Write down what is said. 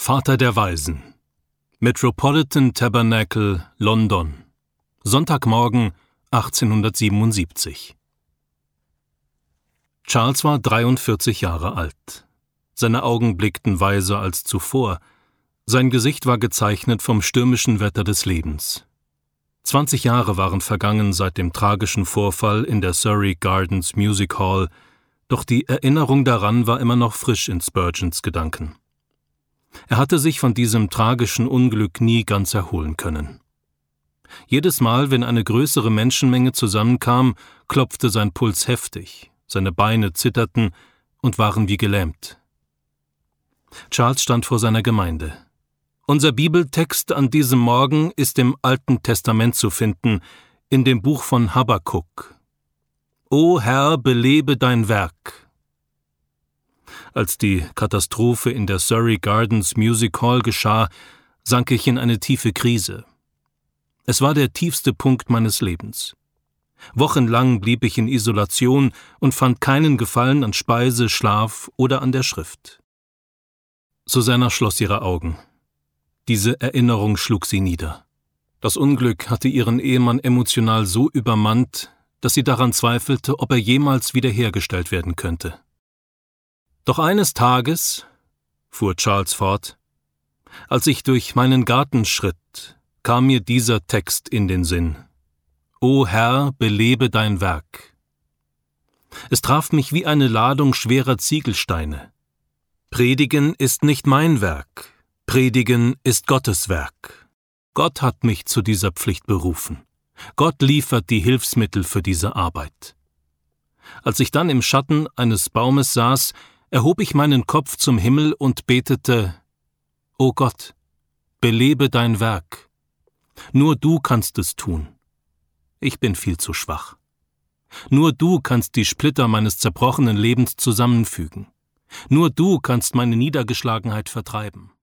Vater der Weisen, Metropolitan Tabernacle, London, Sonntagmorgen 1877. Charles war 43 Jahre alt. Seine Augen blickten weiser als zuvor. Sein Gesicht war gezeichnet vom stürmischen Wetter des Lebens. 20 Jahre waren vergangen seit dem tragischen Vorfall in der Surrey Gardens Music Hall, doch die Erinnerung daran war immer noch frisch in Spurgeons Gedanken. Er hatte sich von diesem tragischen Unglück nie ganz erholen können. Jedes Mal, wenn eine größere Menschenmenge zusammenkam, klopfte sein Puls heftig, seine Beine zitterten und waren wie gelähmt. Charles stand vor seiner Gemeinde. Unser Bibeltext an diesem Morgen ist im Alten Testament zu finden, in dem Buch von Habakuk. O Herr, belebe dein Werk. Als die Katastrophe in der Surrey Gardens Music Hall geschah, sank ich in eine tiefe Krise. Es war der tiefste Punkt meines Lebens. Wochenlang blieb ich in Isolation und fand keinen Gefallen an Speise, Schlaf oder an der Schrift. Susanna schloss ihre Augen. Diese Erinnerung schlug sie nieder. Das Unglück hatte ihren Ehemann emotional so übermannt, dass sie daran zweifelte, ob er jemals wiederhergestellt werden könnte. Doch eines Tages, fuhr Charles fort, als ich durch meinen Garten schritt, kam mir dieser Text in den Sinn. O Herr, belebe dein Werk. Es traf mich wie eine Ladung schwerer Ziegelsteine. Predigen ist nicht mein Werk. Predigen ist Gottes Werk. Gott hat mich zu dieser Pflicht berufen. Gott liefert die Hilfsmittel für diese Arbeit. Als ich dann im Schatten eines Baumes saß, erhob ich meinen Kopf zum Himmel und betete: O Gott, belebe dein Werk. Nur du kannst es tun. Ich bin viel zu schwach. Nur du kannst die Splitter meines zerbrochenen Lebens zusammenfügen. Nur du kannst meine Niedergeschlagenheit vertreiben.